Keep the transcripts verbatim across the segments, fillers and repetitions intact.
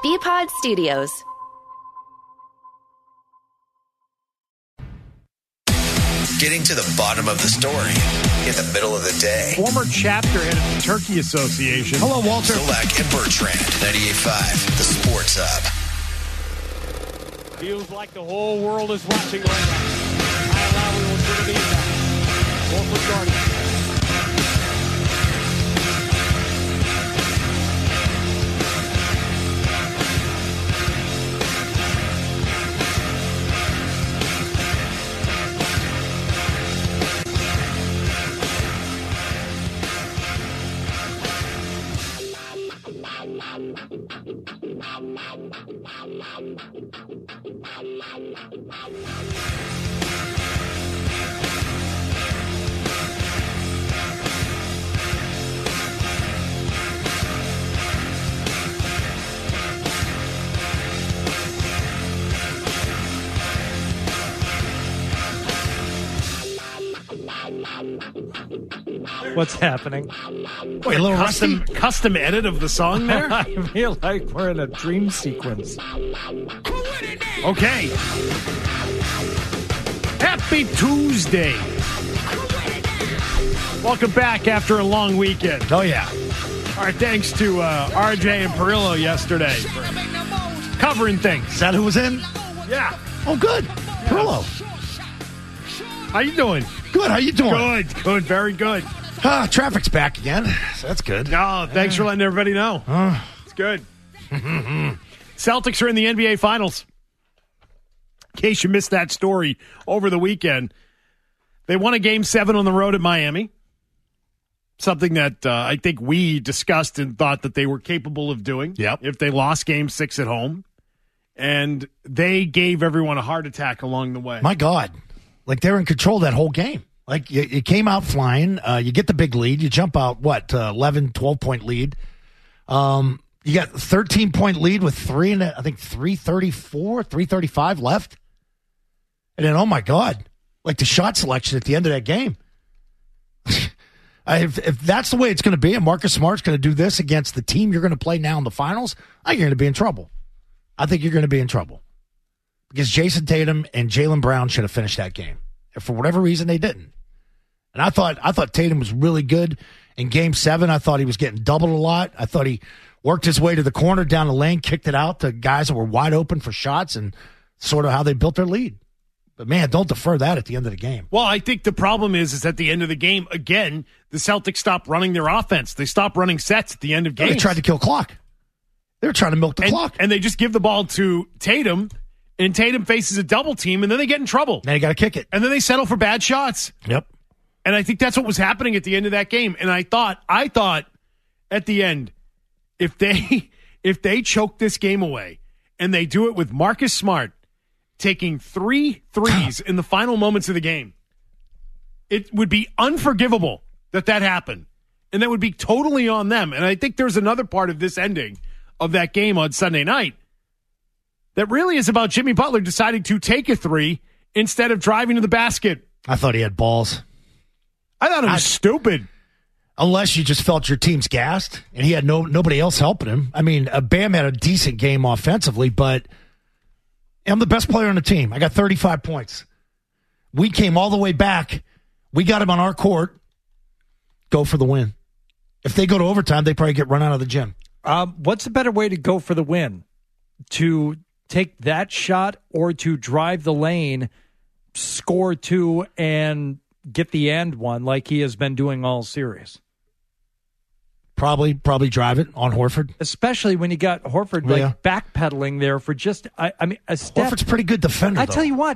B-Pod Studios. Getting to the bottom of the story in the middle of the day. Former chapter head of the Turkey Association. Hello, Walter. Zolak and Bertrand, ninety-eight point five, The Sports Hub. Feels like the whole world is watching right now. Kyle Lowry will turn it back. Ball for Jordan. What's happening? Wait, a little custom, rusty? Custom edit of the song there? I feel like we're in a dream sequence. Okay. Happy Tuesday. Welcome back after a long weekend. Oh, yeah. All right, thanks to uh, R J and Perillo yesterday for covering things. Is that who was in? Yeah. Oh, good. Yeah. Perillo. How you doing? Good. How you doing? Good. Good. Very good. Ah, traffic's back again, so that's good. No, thanks for letting everybody know. Uh. It's good. Celtics are in the N B A Finals. In case you missed that story over the weekend, they won a Game seven on the road at Miami, something that uh, I think we discussed and thought that they were capable of doing yep. if they lost Game six at home. And they gave everyone a heart attack along the way. My God. Like, they were in control that whole game. Like, you, you came out flying. Uh, you get the big lead. You jump out, what, uh, eleven, twelve-point lead. Um, you got thirteen-point lead with three, and I think three thirty-four, three thirty-five left. And then, oh, my God, like the shot selection at the end of that game. I, if, if that's the way it's going to be, and Marcus Smart's going to do this against the team you're going to play now in the finals, I think you're going to be in trouble. I think you're going to be in trouble. Because Jason Tatum and Jaylen Brown should have finished that game. And for whatever reason, they didn't. And I thought I thought Tatum was really good in Game seven. I thought he was getting doubled a lot. I thought he worked his way to the corner, down the lane, kicked it out to guys that were wide open for shots, and sort of how they built their lead. But, man, don't defer that at the end of the game. Well, I think the problem is, is at the end of the game, again, the Celtics stopped running their offense. They stopped running sets at the end of games. They tried to kill clock. They were trying to milk the and, clock. And they just give the ball to Tatum, and Tatum faces a double team, and then they get in trouble. Now you got to kick it. And then they settle for bad shots. Yep. And I think that's what was happening at the end of that game. And I thought, I thought at the end, if they if they choke this game away and they do it with Marcus Smart taking three threes in the final moments of the game, it would be unforgivable that that happened. And that would be totally on them. And I think there's another part of this ending of that game on Sunday night that really is about Jimmy Butler deciding to take a three instead of driving to the basket. I thought he had balls. I thought it was I, stupid. Unless you just felt your team's gassed and he had no nobody else helping him. I mean, uh, Bam had a decent game offensively, but I'm the best player on the team. I got thirty-five points. We came all the way back. We got him on our court. Go for the win. If they go to overtime, they probably get run out of the gym. Um, what's a better way to go for the win? To take that shot or to drive the lane, score two, and get the end one like he has been doing all series? Probably, probably drive it on Horford. Especially when you got Horford like yeah. backpedaling there for just, I, I mean, a step. Horford's a pretty good defender, I though. tell you what,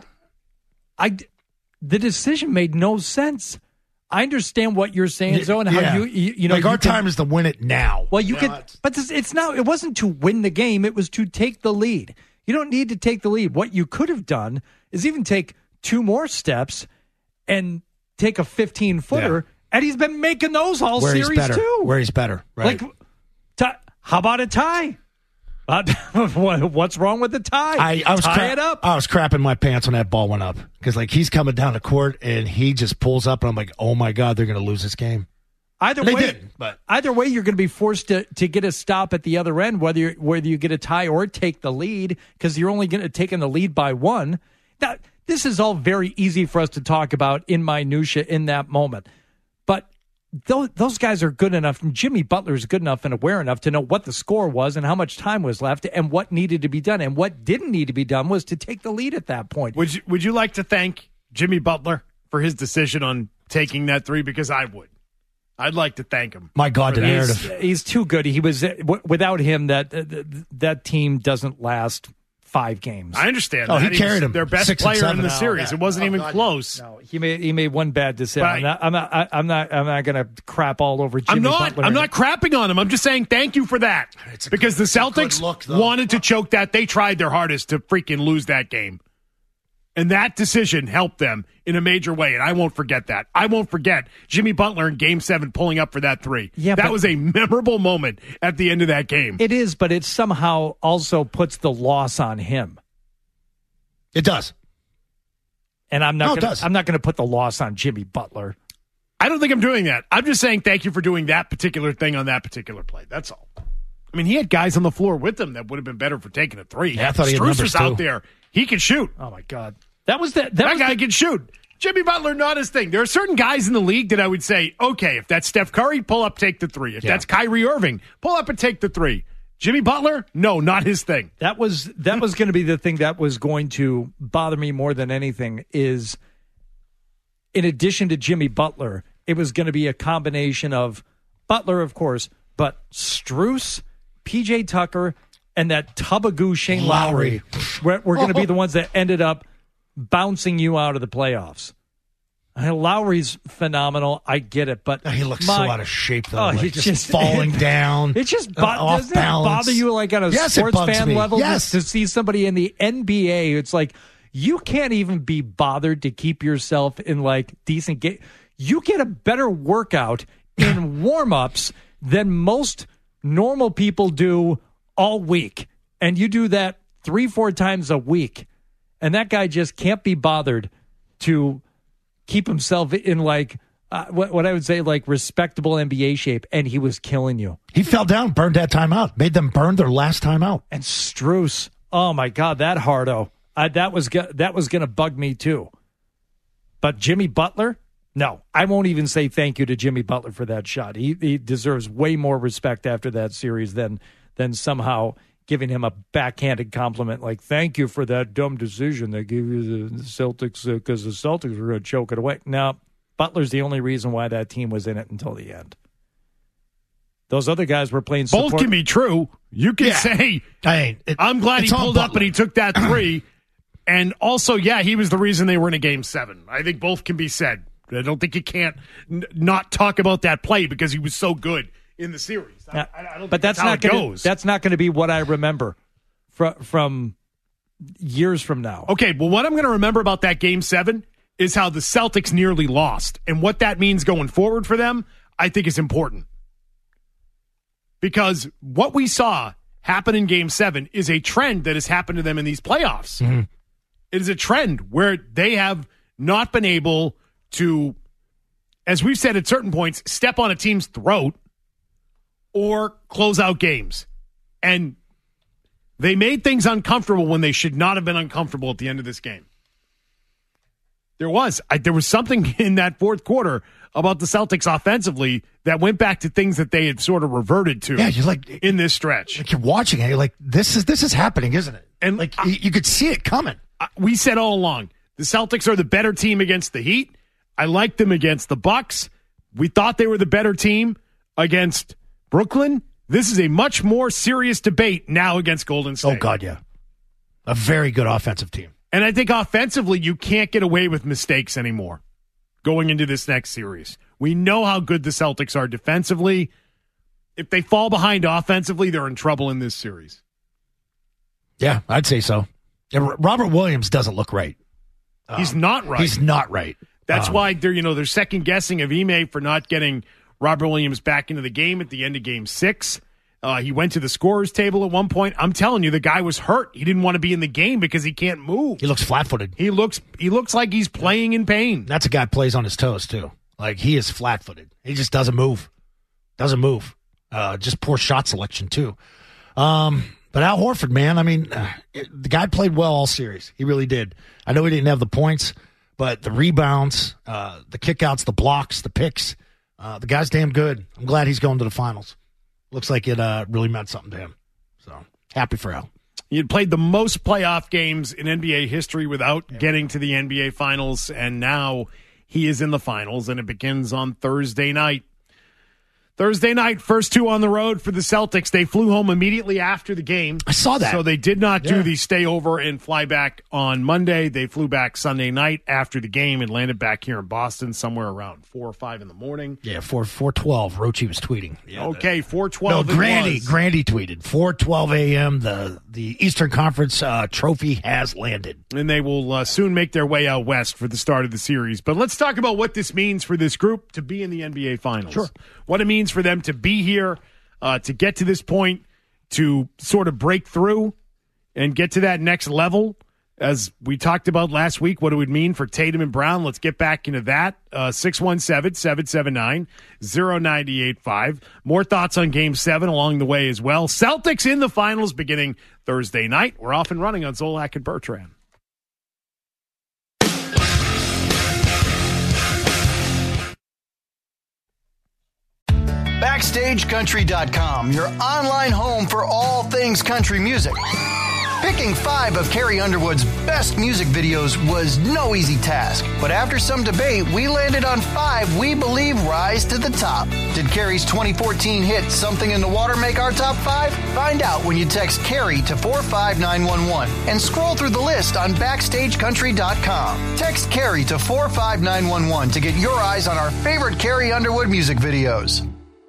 I, the decision made no sense. I understand what you're saying, Zoe, and yeah. how you, you, you know. Like, you our can, time is to win it now. Well, you yeah, could, it's, but this, it's not, it wasn't to win the game. It was to take the lead. You don't need to take the lead. What you could have done is even take two more steps and take a fifteen-footer, yeah. and he's been making those all Where series, he's better. too. Where he's better, right. Like, t- how about a tie? Uh, what's wrong with the tie? I, I was tie cra- it up. I was crapping my pants when that ball went up because, like, he's coming down the court and he just pulls up, and I'm like, oh my God, they're going to lose this game. Either They way, did, but either way, you're going to be forced to, to get a stop at the other end, whether you're, whether you get a tie or take the lead, because you're only going to take in the lead by one. Now, this is all very easy for us to talk about in minutia in that moment, but those, those guys are good enough, and Jimmy Butler is good enough and aware enough to know what the score was and how much time was left and what needed to be done, and what didn't need to be done was to take the lead at that point. Would you, would you like to thank Jimmy Butler for his decision on taking that three? Because I would. I'd like to thank him. My God, the that. narrative. He's, he's too good. He was w- without him. That uh, that team doesn't last five games. I understand. Oh, that. he He's carried him. their best Six and player seven. in the No, series. yeah. It wasn't Oh, even God, close. No, he made he made one bad decision. But I'm not. I'm not. I- I'm not. I'm not going to crap all over Jimmy I'm not. Butler. I'm not crapping on him. I'm just saying thank you for that. It's a Because good- the Celtics it's a good look, though. wanted to choke that. They tried their hardest to freaking lose that game. And that decision helped them in a major way, and I won't forget that. I won't forget Jimmy Butler in Game seven pulling up for that three. Yeah, that but- was a memorable moment at the end of that game. It is, but it somehow also puts the loss on him. It does. And I'm No, not. it gonna, does. I'm not going to put the loss on Jimmy Butler. I don't think I'm doing that. I'm just saying thank you for doing that particular thing on that particular play. That's all. I mean, he had guys on the floor with him that would have been better for taking a three. Yeah, I thought he had Strus numbers, was out too. there. He can shoot. Oh my God, that was the, that, That was guy the, can shoot. Jimmy Butler, not his thing. There are certain guys in the league that I would say, okay, if that's Steph Curry, pull up, take the three. If Yeah. that's Kyrie Irving, pull up and take the three. Jimmy Butler, no, not his thing. That was that was going to be the thing that was going to bother me more than anything. Is in addition to Jimmy Butler, it was going to be a combination of Butler, of course, but Strus, P J Tucker, and that tub of goo Shane Lowry, were, were going to be the ones that ended up bouncing you out of the playoffs. I mean, Lowry's phenomenal. I get it, but He looks my- so out of shape, though. Oh, like he just, just- falling down. It just bo- uh, off doesn't it balance. bother you, like on a Yes, it sports bugs fan me. level, Yes. to, to see somebody in the N B A. It's like you can't even be bothered to keep yourself in like decent game. You get a better workout in warm-ups than most normal people do all week, and you do that three, four times a week, and that guy just can't be bothered to keep himself in like uh, what, what I would say like respectable N B A shape, and he was killing you. He fell down, burned that timeout, made them burn their last timeout. And Strus, oh my God, that hardo, I, that was go- that was going to bug me too. But Jimmy Butler, no, I won't even say thank you to Jimmy Butler for that shot. He he deserves way more respect after that series than than somehow giving him a backhanded compliment like thank you for that dumb decision they gave you the Celtics because the Celtics were going to choke it away. Now, Butler's the only reason why that team was in it until the end. Those other guys were playing support. Both can be true. You can Yeah. say, I ain't, it, I'm glad he it's all pulled up Butler. and he took that three. And also, yeah, he was the reason they were in a game seven. I think both can be said. I don't think you can't n- not talk about that play because he was so good in the series. I, Yeah. I, I don't think but that's, that's how not it gonna, goes. That's not going to be what I remember from from years from now. Okay, well, what I'm going to remember about that game seven is how the Celtics nearly lost. And what that means going forward for them, I think is important. Because what we saw happen in game seven is a trend that has happened to them in these playoffs. Mm-hmm. It is a trend where they have not been able to, as we've said at certain points, step on a team's throat or close out games. And they made things uncomfortable when they should not have been uncomfortable at the end of this game. There was. I, there was something in that fourth quarter about the Celtics offensively that went back to things that they had sort of reverted to Yeah, you're like, in this stretch. like you're watching it. You're like, this is this is happening, isn't it? And like I- you, you could see it coming. Uh, we said all along, the Celtics are the better team against the Heat. I liked them against the Bucks. We thought they were the better team against Brooklyn. This is a much more serious debate now against Golden State. Oh God, yeah, a very good offensive team. And I think offensively, you can't get away with mistakes anymore going into this next series. We know how good the Celtics are defensively. If they fall behind offensively, they're in trouble in this series. Yeah, I'd say so. Yeah, R- Robert Williams doesn't look right. He's not right. He's not right. That's Um, why they're, you know, they're second guessing of Ime for not getting Robert Williams back into the game at the end of game six. Uh, he went to the scorer's table at one point. I'm telling you, the guy was hurt. He didn't want to be in the game because he can't move. He looks flat-footed. He looks he looks like he's playing in pain. That's a guy who plays on his toes too. Like, he is flat-footed. He just doesn't move. Doesn't move. Uh, just poor shot selection, too. Um, but Al Horford, man, I mean, uh, it, the guy played well all series. He really did. I know he didn't have the points, but the rebounds, uh, the kickouts, the blocks, the picks, uh, the guy's damn good. I'm glad he's going to the finals. Looks like it uh, really meant something to him. So, happy for Al. He had played the most playoff games in N B A history without getting to the N B A Finals, and now he is in the finals, and it begins on Thursday night. Thursday night, first two on the road for the Celtics. They flew home immediately after the game. I saw that. So they did not yeah. do the stay over and fly back on Monday. They flew back Sunday night after the game and landed back here in Boston somewhere around four or five in the morning. Yeah, four four twelve. Rochi was tweeting. Yeah, okay, four twelve. No, Grandy, Grandy tweeted four twelve a.m. The the Eastern Conference uh, trophy has landed, and they will uh, soon make their way out west for the start of the series. But let's talk about what this means for this group to be in the N B A Finals. Sure. What it means for them to be here, uh, to get to this point, to sort of break through and get to that next level. As we talked about last week, what it would mean for Tatum and Brown. Let's get back into that. Uh, six one seven, seven seven nine, zero nine eight five. More thoughts on Game seven along the way as well. Celtics in the finals beginning Thursday night. We're off and running on Zolak and Bertrand. Backstage Country dot com, your online home for all things country music. Picking five of Carrie Underwood's best music videos was no easy task, but after some debate, we landed on five we believe rise to the top. Did Carrie's twenty fourteen hit Something in the Water make our top five? Find out when you text Carrie to four five nine one one and scroll through the list on Backstage Country dot com. Text Carrie to four five nine one one to get your eyes on our favorite Carrie Underwood music videos.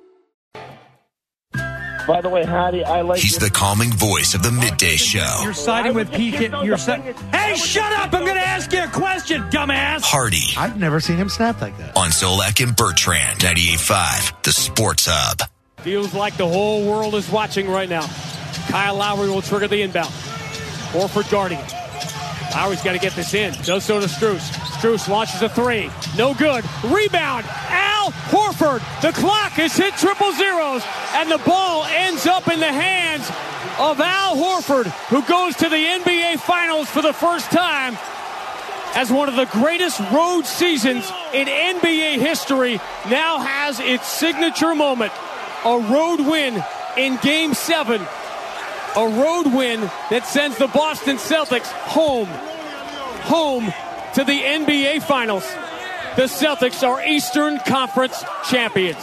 By the way, Hattie, I like He's the calming voice of the midday show. You're siding with Pete. You're si- Hey, shut up! I'm going to ask you a question, dumbass. Hardy. I've never seen him snap like that. On Zolak and Bertrand, ninety-eight point five, the Sports Hub. Feels like the whole world is watching right now. Kyle Lowry will trigger the inbound. Horford guarding it. Lowry's got to get this in. Does so to Strus. Strus launches a three. No good. Rebound. Al Horford. The clock has hit triple zeros, and the ball ends up in the hands of Al Horford, who goes to the N B A Finals for the first time as one of the greatest road seasons in N B A history now has its signature moment. A road win in Game seven. A road win that sends the Boston Celtics home. Home to the N B A Finals. The Celtics are Eastern Conference champions.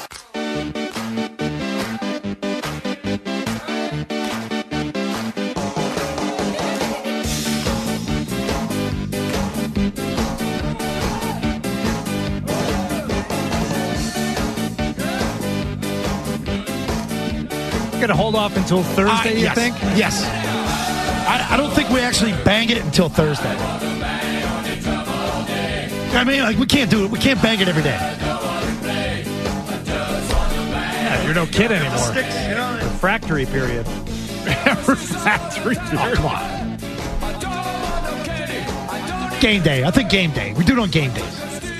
Going to hold off until Thursday, uh, you yes. think? Yes. I, I don't think we actually bang it until Thursday. I mean, like, we can't do it. We can't bang it every day. Yeah, you're no kid anymore. Refractory period. Refractory period. Oh, come on. Game day. I think game day. We do it on game days.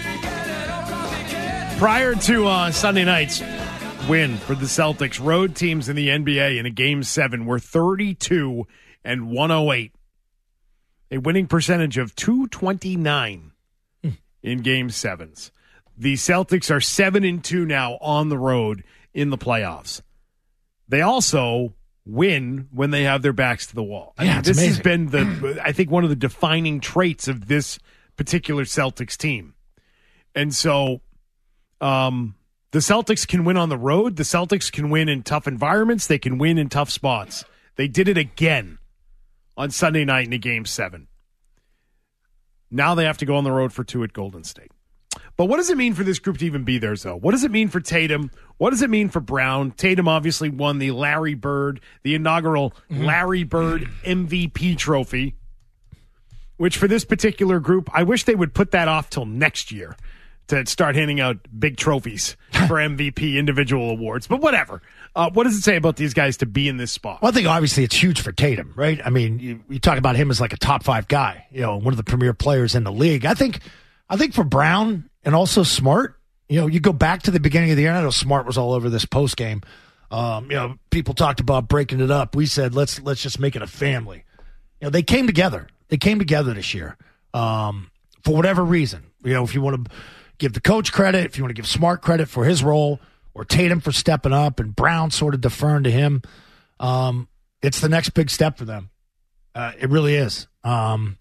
Prior to uh, Sunday night's win for the Celtics, road teams in the N B A in a Game seven were thirty-two and one oh eight. A winning percentage of two twenty-nine mm. in Game sevens. The Celtics are seven and two now on the road in the playoffs. They also win when they have their backs to the wall. I yeah, mean, it's this amazing. has been the I think one of the defining traits of this particular Celtics team. And so um the Celtics can win on the road. The Celtics can win in tough environments. They can win in tough spots. They did it again on Sunday night in a Game seven. Now they have to go on the road for two at Golden State. But what does it mean for this group to even be there, though? What does it mean for Tatum? What does it mean for Brown? Tatum obviously won the Larry Bird, the inaugural mm-hmm. Larry Bird M V P trophy, which for this particular group, I wish they would put that off till next year to start handing out big trophies for M V P individual awards. But whatever. Uh, what does it say about these guys to be in this spot? Well, I think obviously it's huge for Tatum, right? I mean, you, you talk about him as like a top five guy, you know, one of the premier players in the league. I think, I think for Brown and also Smart, You know, you go back to the beginning of the year. I know Smart was all over this post game. Um, you know, people talked about breaking it up. We said let's let's just make it a family. You know, they came together. They came together this year um, for whatever reason. You know, if you want to give the coach credit, if you want to give Smart credit for his role, or Tatum for stepping up, and Brown sort of deferring to him, um, it's the next big step for them. Uh, it really is. Um,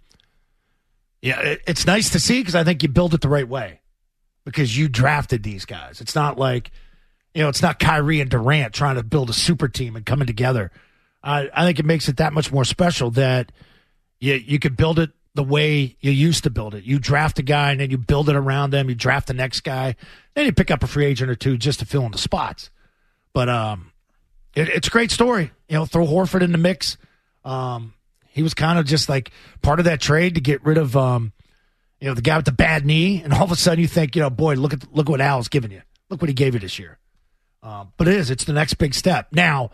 yeah, it, it's nice to see because I think you build it the right way because you drafted these guys. It's not like, you know, it's not Kyrie and Durant trying to build a super team and coming together. I, I think it makes it that much more special that you, you could build it the way you used to build it. You draft a guy and then you build it around them. You draft the next guy. Then you pick up a free agent or two just to fill in the spots. But um, it, it's a great story. You know, throw Horford in the mix. Um, he was kind of just like part of that trade to get rid of, um, you know, the guy with the bad knee. And all of a sudden you think, you know, boy, look at look what Al's giving you. Look what he gave you this year. Um, but it is. It's the next big step. Now,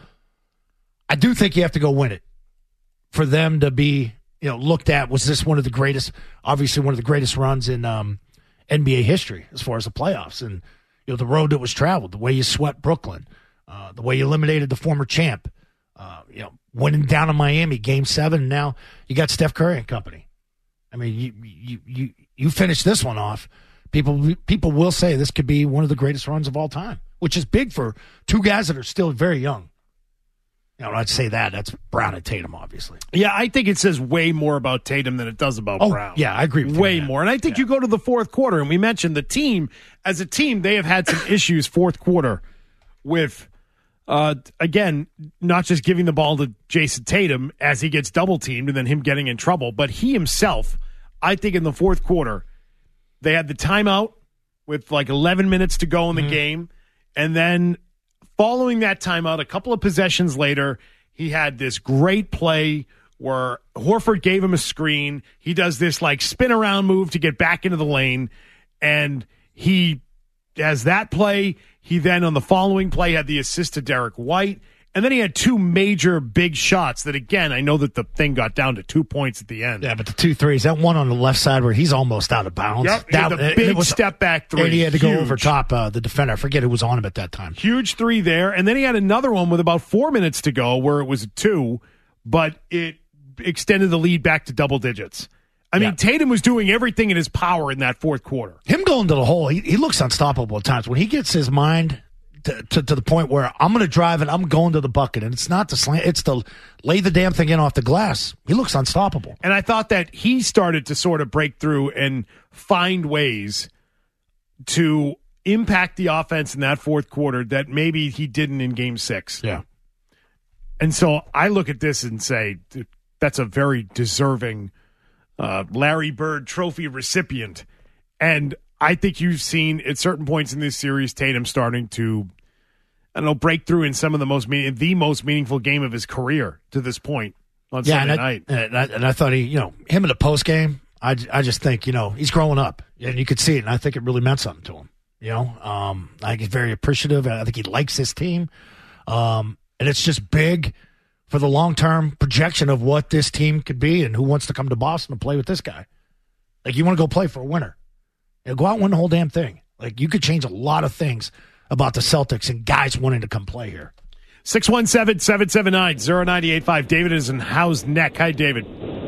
I do think you have to go win it for them to be, you know, looked at. Was this one of the greatest, obviously one of the greatest runs in um, N B A history as far as the playoffs and, you know, the road that was traveled, the way you swept Brooklyn, uh, the way you eliminated the former champ, uh, you know, winning down in Miami, game seven. And now you got Steph Curry and company. I mean, you, you, you, you finish this one off. People, people will say this could be one of the greatest runs of all time, which is big for two guys that are still very young. You know, I'd say that. That's Brown and Tatum, obviously. Yeah, I think it says way more about Tatum than it does about oh, Brown. Yeah, I agree with you. Way more. And I think yeah. you go to the fourth quarter, and we mentioned the team. As a team, they have had some issues fourth quarter with, uh, again, not just giving the ball to Jason Tatum as he gets double-teamed and then him getting in trouble, but he himself, I think in the fourth quarter, they had the timeout with like eleven minutes to go in the mm-hmm. game, and then following that timeout, a couple of possessions later, he had this great play where Horford gave him a screen. He does this like spin around move to get back into the lane, and he has that play. He then on the following play had the assist to Derek White, and then he had two major big shots that, again, I know that the thing got down to two points at the end. Yeah, but the two threes, that one on the left side where he's almost out of bounds. Yep, that, the it, big it was, step back three. And he had to Huge. go over top uh, the defender. I forget who was on him at that time. Huge three there. And then he had another one with about four minutes to go where it was a two, but it extended the lead back to double digits. I yeah. mean, Tatum was doing everything in his power in that fourth quarter. Him going to the hole, he, he looks unstoppable at times. When he gets his mind to, to, to the point where I'm going to drive and I'm going to the bucket, and it's not the slant, it's the lay the damn thing in off the glass. He looks unstoppable. And I thought that he started to sort of break through and find ways to impact the offense in that fourth quarter that maybe he didn't in game six. Yeah. And so I look at this and say, that's a very deserving uh, Larry Bird trophy recipient. And I think you've seen at certain points in this series, Tatum starting to, I don't know, break through in some of the most, mean, the most meaningful game of his career to this point on yeah, Sunday and I, night. And I, and I thought he, you know, him in the post game, I, I just think, you know, he's growing up. And you could see it, and I think it really meant something to him. You know, um, I think he's very appreciative. I think he likes his team. Um, and it's just big for the long-term projection of what this team could be and who wants to come to Boston to play with this guy. Like, you want to go play for a winner. You know, go out and win the whole damn thing. Like, you could change a lot of things about the Celtics and guys wanting to come play here. six one seven, seven seven nine, zero nine eight five. David is in Howe's Neck. Hi, David.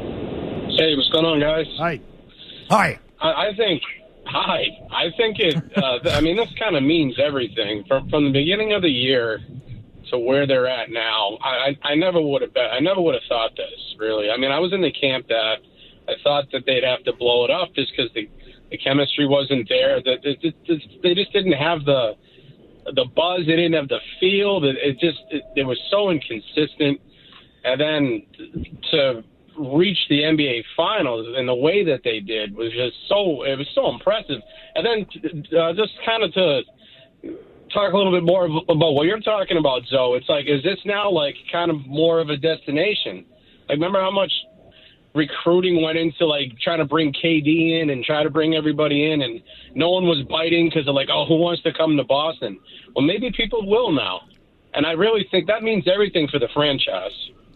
Hey, what's going on, guys? Hi. Hi. I, I think, hi. I think it, uh, I mean, this kind of means everything. From, from the beginning of the year to where they're at now, I, I, I never would have bet. I never would have thought this, really. I mean, I was in the camp that I thought that they'd have to blow it up just because the, the chemistry wasn't there. That it, it, it, They just didn't have the the buzz. They didn't have the feel. That it just it, it was so inconsistent. And then to reach the N B A Finals in the way that they did was just so it was so impressive. And then uh, just kind of to talk a little bit more about what you're talking about, Zoe. It's like, is this now like kind of more of a destination? Like, remember how much recruiting went into like trying to bring K D in and try to bring everybody in, and no one was biting because they're like, oh, who wants to come to Boston? Well, maybe people will now, and I really think that means everything for the franchise.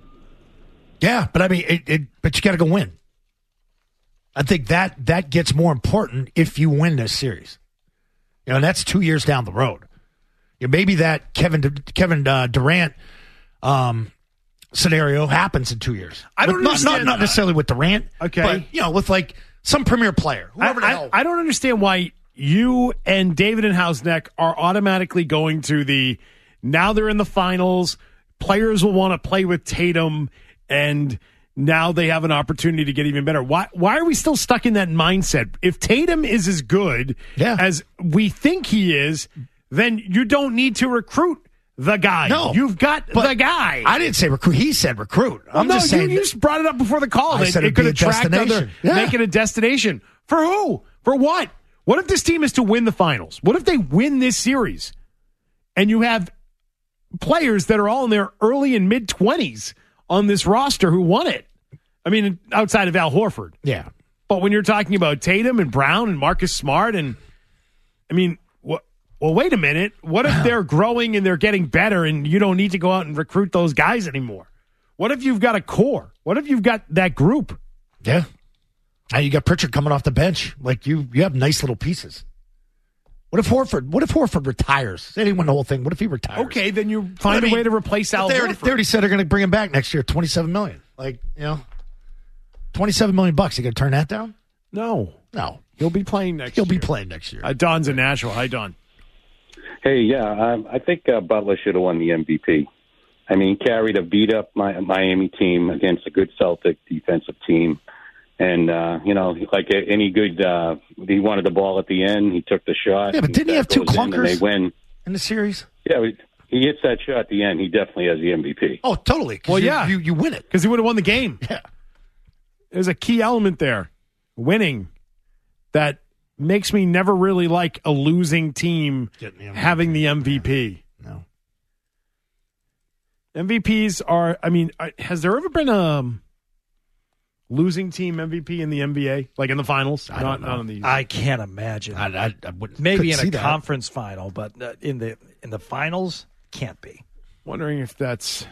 Yeah, but I mean, it, it, but you got to go win. I think that that gets more important if you win this series. You know, and that's two years down the road. You know, maybe that Kevin Kevin uh, Durant um, scenario happens in two years. I don't with, understand. Not, not necessarily with Durant, okay, but you know, with like some premier player, whoever the I, hell. I, I don't understand why you and David and Hausneck are automatically going to the now they're in the finals. Players will want to play with Tatum, and now they have an opportunity to get even better. Why why are we still stuck in that mindset? If Tatum is as good yeah. as we think he is, then you don't need to recruit the guy. No. You've got But the guy. I didn't say recruit. He said recruit. Well, I'm no, just saying. you, you just brought it up before the call. I It, said it it'd could be a attract other, destination. Yeah. make it a destination. For who? For what? What if this team is to win the finals? What if they win this series and you have players that are all in their early and mid-twenties on this roster who won it? I mean, outside of Al Horford. Yeah. But when you're talking about Tatum and Brown and Marcus Smart and, I mean, wh- well, wait a minute. What if they're growing and they're getting better and you don't need to go out and recruit those guys anymore? What if you've got a core? What if you've got that group? Yeah. Now you got Pritchard coming off the bench. Like you, you have nice little pieces. What if Horford? What if Horford retires? They didn't win the whole thing. What if he retires? Okay, then you find I mean, a way to replace Al they already, Horford. they already said they're going to bring him back next year. Twenty-seven million. Like you know, twenty-seven million bucks. You going to turn that down? No, no. He'll be playing next. He'll year. be playing next year. Uh, Don's in Nashville. Hi, Don. Hey, yeah, um, I think uh, Butler should have won the M V P. I mean, he carried a beat-up Miami team against a good Celtic defensive team. And, uh, you know, like any good, uh, he wanted the ball at the end. He took the shot. Yeah, but didn't he have two goes in and clunkers they win. in the series? Yeah, he hits that shot at the end. He definitely has the M V P. Oh, totally. 'Cause Well, you, yeah. You, you win it. Because he would have won the game. Yeah. There's a key element there. Winning. That makes me never really like a losing team Getting the M V P. having the M V P. No. M V Ps are, I mean, uh, has there ever been a losing team M V P in the N B A? Like in the finals? I not, don't know. not in the I can't imagine. I, I, I wouldn't, Maybe in couldn't a see that. conference final, but uh, in the in the finals, can't be. Wondering if that's.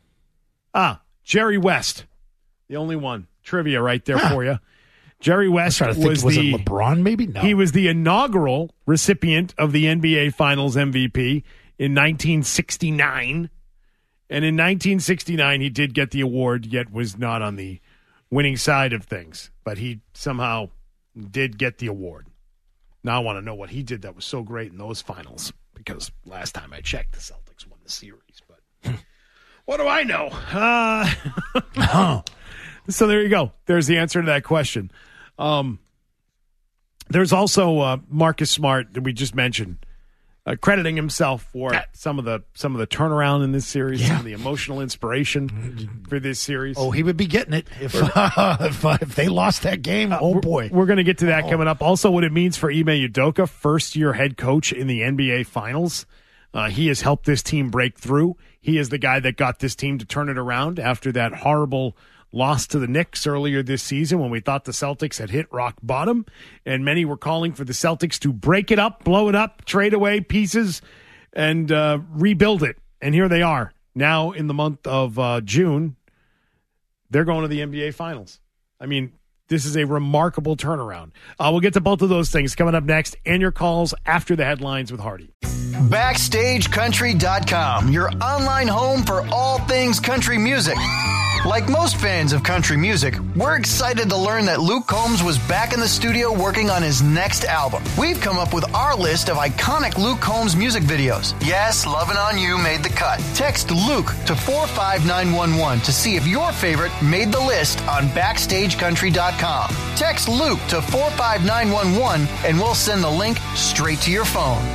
Ah, Jerry West. The only one. Trivia right there Huh. for you. Jerry West I was trying to think, was, was the. it LeBron maybe? No. He was the inaugural recipient of the N B A Finals M V P in nineteen sixty-nine. And in nineteen sixty-nine, he did get the award, yet was not on the winning side of things. But he somehow did get the award. Now I want to know what he did that was so great in those finals, because last time I checked, the Celtics won the series. But what do I know? Uh, oh. So there you go. There's the answer to that question. Um, there's also uh, Marcus Smart that we just mentioned, uh, crediting himself for some of the some of the turnaround in this series, Yeah. some of the emotional inspiration for this series. Oh, he would be getting it if uh, if, uh, if they lost that game. Uh, oh we're- boy, we're going to get to that Oh. coming up. Also, what it means for Ime Udoka, first year head coach in the N B A Finals. Uh, he has helped this team break through. He is the guy that got this team to turn it around after that horrible loss to the Knicks earlier this season when we thought the Celtics had hit rock bottom, and many were calling for the Celtics to break it up, blow it up, trade away pieces, and uh, rebuild it. And here they are. Now in the month of uh, June, they're going to the N B A Finals. I mean, this is a remarkable turnaround. Uh, we'll get to both of those things coming up next, and your calls after the headlines with Hardy. Backstage Country dot com, your online home for all things country music. Like most fans of country music, we're excited to learn that Luke Combs was back in the studio working on his next album. We've come up with our list of iconic Luke Combs music videos. Yes, Lovin' On You made the cut. Text Luke to four five nine one one to see if your favorite made the list on Backstage Country dot com. Text Luke to four five nine one one and we'll send the link straight to your phone.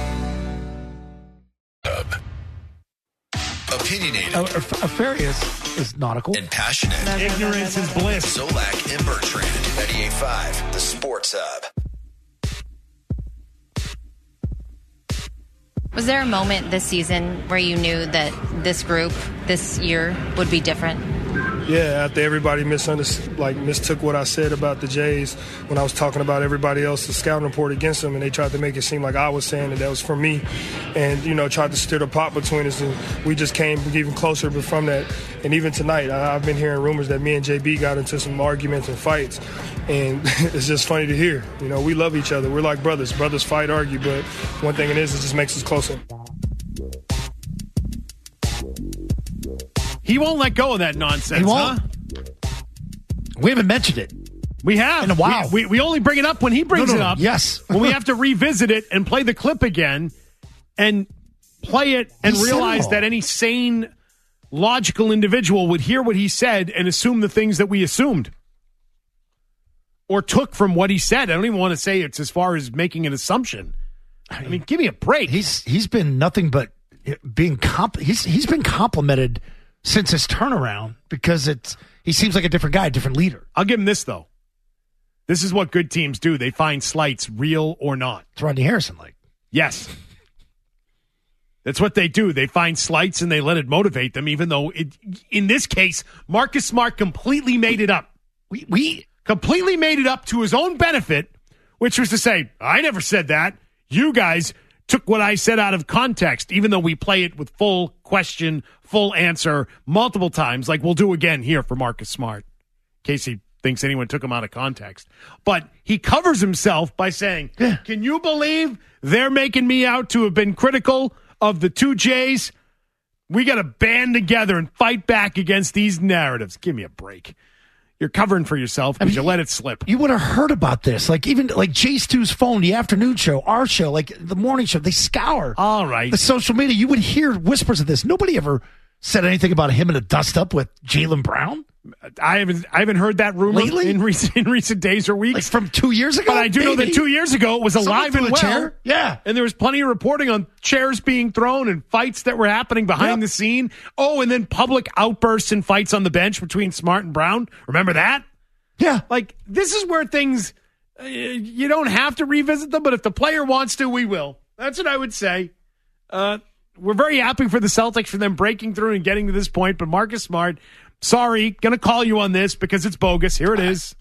Opinionated a, a, a ferry is, is nautical. and passionate. Ignorance is bliss. Zolak and Bertrand, ninety-eight point five, the Sports Hub. Was there a moment this season where you knew that this group this year would be different? Yeah, after everybody misunderstood, like mistook what I said about the Jays when I was talking about everybody else's scouting report against them, and they tried to make it seem like I was saying that that was for me, and you know tried to stir the pot between us, and we just came even closer. But from that, and even tonight, I, I've been hearing rumors that me and J B got into some arguments and fights, and it's just funny to hear. You know, we love each other. We're like brothers. Brothers fight, argue, but one thing it is, it just makes us closer. He won't let go of that nonsense, He won't. huh? We haven't mentioned it. We have. In a while. We, we, we only bring it up when he brings No, no, it up. yes. When we have to revisit it and play the clip again and play it and He said it realize all. that any sane, logical individual would hear what he said and assume the things that we assumed or took from what he said. I don't even want to say it's as far as making an assumption. I mean, give me a break. He's he's been nothing but being comp- he's he's been complimented since his turnaround because it's he seems like a different guy, a different leader. I'll give him this, though. This is what good teams do. They find slights, real or not. It's Rodney Harrison like. Yes. That's what they do. They find slights and they let it motivate them, even though it, in this case, Marcus Smart completely made it up. We we completely made it up to his own benefit, which was to say, I never said that. You guys took what I said out of context, even though we play it with full question, full answer multiple times, like we'll do again here for Marcus Smart, in case he thinks anyone took him out of context. But he covers himself by saying, yeah. Can you believe they're making me out to have been critical of the two Jays? We got to band together and fight back against these narratives. Give me a break. You're covering for yourself because I mean, you let it slip. You would have heard about this. Like even like Jay Stu's phone, the afternoon show, our show, like the morning show, they scour All right. the social media. You would hear whispers of this. Nobody ever said anything about him in a dust up with Jaylen Brown. I haven't I haven't heard that rumor Lately? in recent in recent days or weeks. Like from two years ago? But I do know maybe. that two years ago it was Someone alive threw and a well. chair? Yeah. And there was plenty of reporting on chairs being thrown and fights that were happening behind Yep. the scene. Oh, and then public outbursts and fights on the bench between Smart and Brown. Remember that? Yeah. Like, this is where things, uh, you don't have to revisit them, but if the player wants to, we will. That's what I would say. Uh, we're very happy for the Celtics for them breaking through and getting to this point, but Marcus Smart, sorry, going to call you on this because it's bogus. Here it is.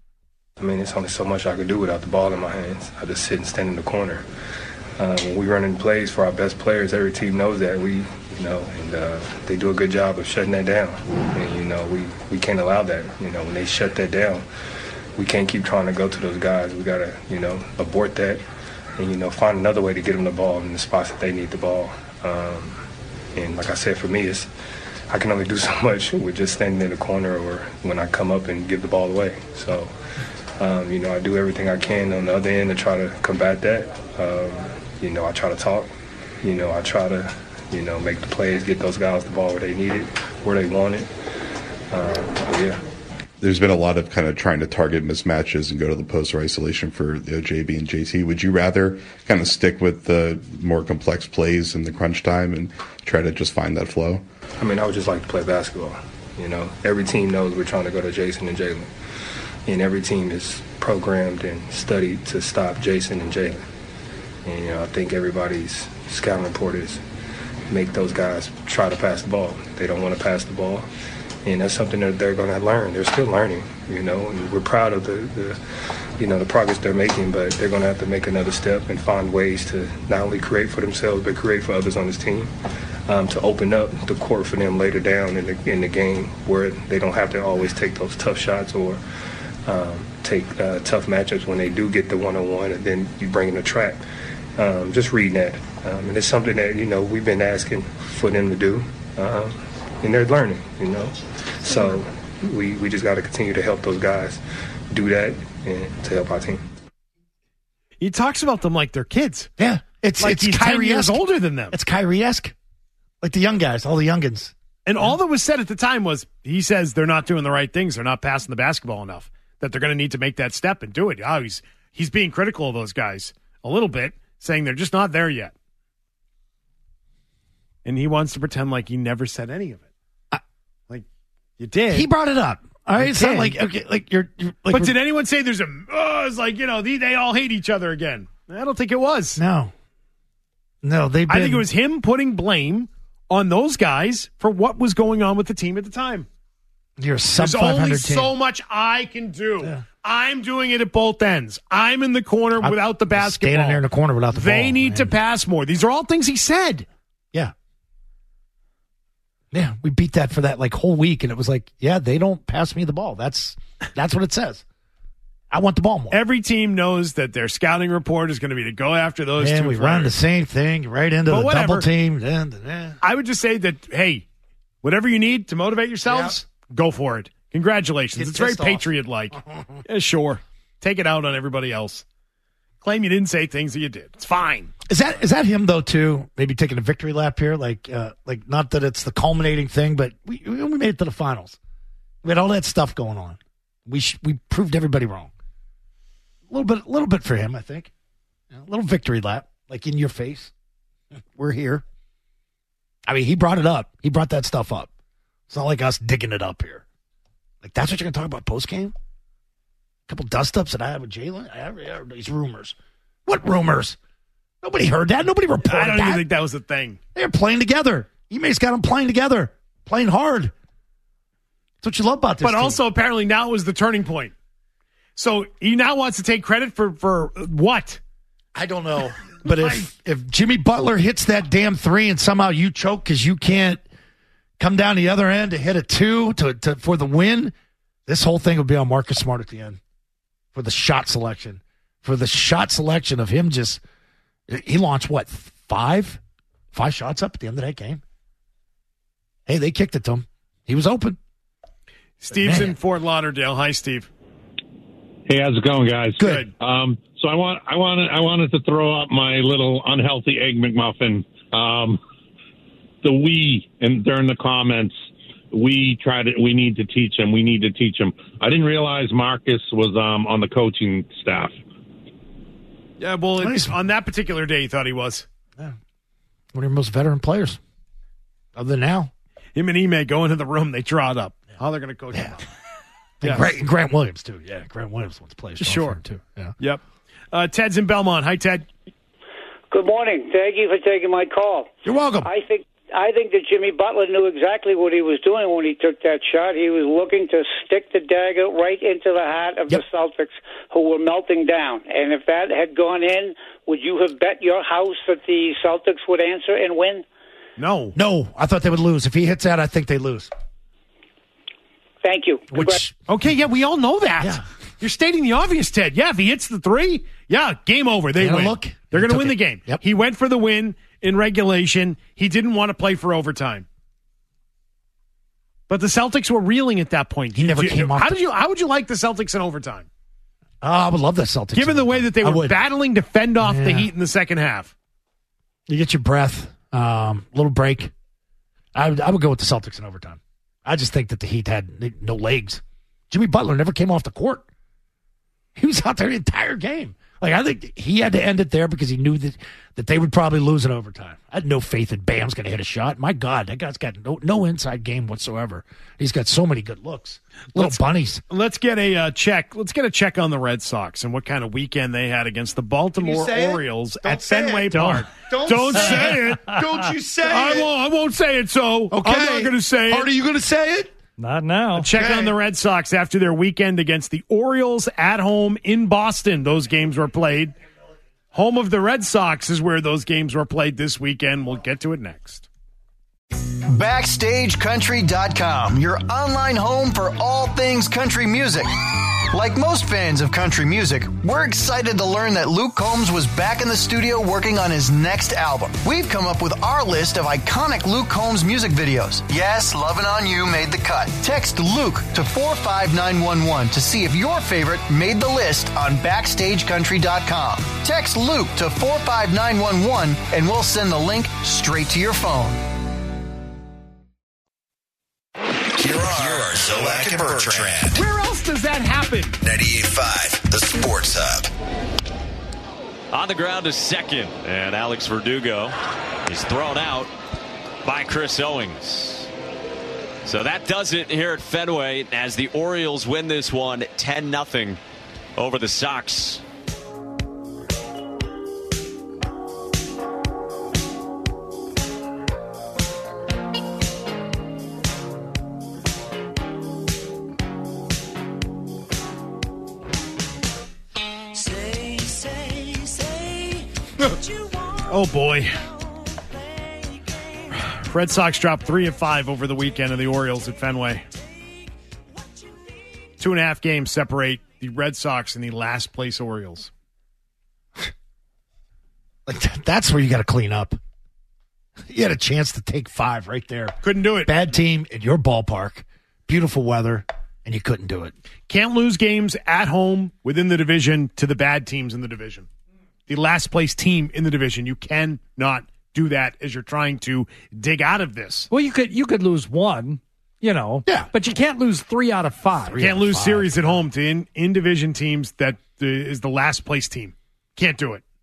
I mean, it's only so much I could do without the ball in my hands. I just sit and stand in the corner. Uh, when we run in plays for our best players, every team knows that. We, you know, and uh, they do a good job of shutting that down. And, you know, we, we can't allow that. You know, when they shut that down, we can't keep trying to go to those guys. We got to, you know, abort that and, you know, find another way to get them the ball in the spots that they need the ball. Um, and like I said, for me, it's I can only do so much with just standing in the corner or when I come up and give the ball away. So, um, you know, I do everything I can on the other end to try to combat that. Um, you know, I try to talk. You know, I try to, you know, make the plays, get those guys the ball where they need it, where they want it. Um, yeah. There's been a lot of kind of trying to target mismatches and go to the post or isolation for you know, J B and J T. Would you rather kind of stick with the more complex plays in the crunch time and try to just find that flow? I mean, I would just like to play basketball. You know, every team knows we're trying to go to Jason and Jalen. And every team is programmed and studied to stop Jason and Jalen. And, you know, I think everybody's scouting report is make those guys try to pass the ball. They don't want to pass the ball. And that's something that they're going to learn. They're still learning, you know, and we're proud of the, the, you know, the progress they're making, but they're going to have to make another step and find ways to not only create for themselves, but create for others on this team, um, to open up the court for them later down in the, in the game where they don't have to always take those tough shots or um, take uh, tough matchups when they do get the one-on-one and then you bring in a trap. Um, just reading that. Um, and it's something that, you know, we've been asking for them to do. Um, and they're learning, you know. So we, we just got to continue to help those guys do that and to help our team. He talks about them like they're kids. Yeah. It's like it's he's ten years Kyrie-esque. older than them. It's Kyrie-esque. Like the young guys, all the youngins. And all that was said at the time was, he says they're not doing the right things. They're not passing the basketball enough, that they're going to need to make that step and do it. Oh, he's, he's being critical of those guys a little bit, saying they're just not there yet. And he wants to pretend like he never said any of it. Uh, like, you did. He brought it up. All right, You it's not did. like okay, like you're. you're like but we're- did anyone say there's a, oh, it's like, you know, they, they all hate each other again? I don't think it was. No. No, they've been, I think it was him putting blame on those guys for what was going on with the team at the time. You're a sub There's five hundred only team. so much I can do. Yeah. I'm doing it at both ends. I'm in the corner I'm without the basketball. Standing there in the corner without the they ball. need man. to pass more. These are all things he said. Yeah. Yeah, we beat that for that like whole week, and it was like, yeah, they don't pass me the ball. That's that's what it says. I want the ball more. Every team knows that their scouting report is going to be to go after those and two we players. run the same thing right into But the whatever. double team. Then, then, I would just say that, hey, whatever you need to motivate yourselves, go for it. Congratulations. Get it's very pissed off. Patriot-like. Yeah, sure. Take it out on everybody else. Claim you didn't say things that you did. It's fine. Is that is that him though too? Maybe taking a victory lap here, like uh, like not that it's the culminating thing, but we we made it to the finals. We had all that stuff going on. We sh- we proved everybody wrong. A little bit, a little bit for him, I think. You know, a little victory lap, like in your face. We're here. I mean, he brought it up. He brought that stuff up. It's not like us digging it up here. Like that's what you're going to talk about post game. A couple dust ups that I had with Jalen. I heard these rumors. What rumors? Nobody heard that. Nobody reported I don't that. even think that was a thing. They're playing together. Emate's got them playing together, playing hard. That's what you love about this But team. also, apparently, now was the turning point. So he now wants to take credit for, for what? I don't know. But if, if Jimmy Butler hits that damn three and somehow you choke because you can't come down the other end to hit a two to, to for the win, this whole thing would be on Marcus Smart at the end for the shot selection. For the shot selection of him just – he launched, what, five? Five shots up at the end of that game? Hey, they kicked it to him. He was open. Steve's Man. in Fort Lauderdale. Hi, Steve. Hey, how's it going, guys? Good. Um, so I want, I wanted, I wanted to throw out my little unhealthy egg McMuffin. Um, the we and during the comments, we try to, we need to teach him. We need to teach him. I didn't realize Marcus was um, on the coaching staff. Yeah, well, it's, on that particular day, he thought he was. Yeah. One of your most veteran players. Other than now. Him and Ime go into the room. They draw it up. How they're going to coach him. And Yes. Grant, Grant Williams, too. Yeah, Grant Williams wants to play. Sure. Too. Yeah. Yep. Uh, Ted's in Belmont. Hi, Ted. Good morning. Thank you for taking my call. You're welcome. I think I think that Jimmy Butler knew exactly what he was doing when he took that shot. He was looking to stick the dagger right into the heart of Yep. the Celtics, who were melting down. And if that had gone in, would you have bet your house that the Celtics would answer and win? No. No, I thought they would lose. If he hits that, I think they lose. Thank you. Which, Okay, yeah, we all know that. Yeah. You're stating the obvious, Ted. Yeah, if he hits the three, yeah, game over. They And win. look, They're he going to took win the it. game. Yep. He went for the win in regulation. He didn't want to play for overtime. But the Celtics were reeling at that point. He never Did you- came off How the- did you? How would you like the Celtics in overtime? oh, I would love the Celtics. Given the way that they I were would. battling to fend off the Yeah. Heat in the second half. You get your breath, um, little break. I would, I would go with the Celtics in overtime. I just think that the Heat had no legs. Jimmy Butler never came off the court. He was out there the entire game. Like, I think he had to end it there because he knew that, that they would probably lose in overtime. I had no faith that Bam's going to hit a shot. My God, that guy's got no, no inside game whatsoever. He's got so many good looks. Little Let's- bunnies. Let's get a uh, check. Let's get a check on the Red Sox and what kind of weekend they had against the Baltimore say it? Orioles Don't at say Fenway it. Park. Don't- Don't say say it. it. Don't you say I it. won't. I won't say it. So Okay. I'm not going to say it. Are you going to say it? Not now. Check Okay. on the Red Sox after their weekend against the Orioles at home in Boston. Those games were played. Home of the Red Sox is where those games were played this weekend. We'll get to it next. Backstage Country dot com, your online home for all things country music. Like most fans of country music, we're excited to learn that Luke Combs was back in the studio working on his next album. We've come up with our list of iconic Luke Combs music videos. Yes, Lovin' On You made the cut. Text Luke to four five nine one one to see if your favorite made the list on Backstage Country dot com. Text Luke to four five nine one one and we'll send the link straight to your phone. Here are, Here are Zolak and Bertrand. Where else does that happen? ninety-eight point five, the Sports Hub. On the ground is second, and Alex Verdugo is thrown out by Chris Owings. So that does it here at Fenway as the Orioles win this one ten nothing over the Sox. Oh, boy. Red Sox dropped three of five over the weekend of the Orioles at Fenway. Two and a half games separate the Red Sox and the last place Orioles. Like that's where you got to clean up. You had a chance to take five right there. Couldn't do it. Bad team in your ballpark. Beautiful weather, and you couldn't do it. Can't lose games at home within the division to the bad teams in the division. The last place team in the division. You cannot do that as you're trying to dig out of this. Well, you could you could lose one, you know. Yeah. But you can't lose three out of five. Can't lose five. Series at home to in, in division teams that uh, is the last place team. Can't do it.